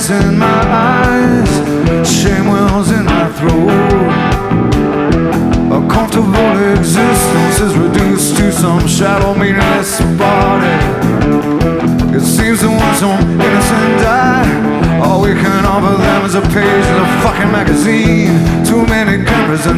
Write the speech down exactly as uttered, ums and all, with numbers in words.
sadness in my eyes, shame wells in my throat. A comfortable existence is reduced to some shallow, meaningless body. It seems that once some innocent die, all we can offer them is a page in a fucking magazine. Too many cameras and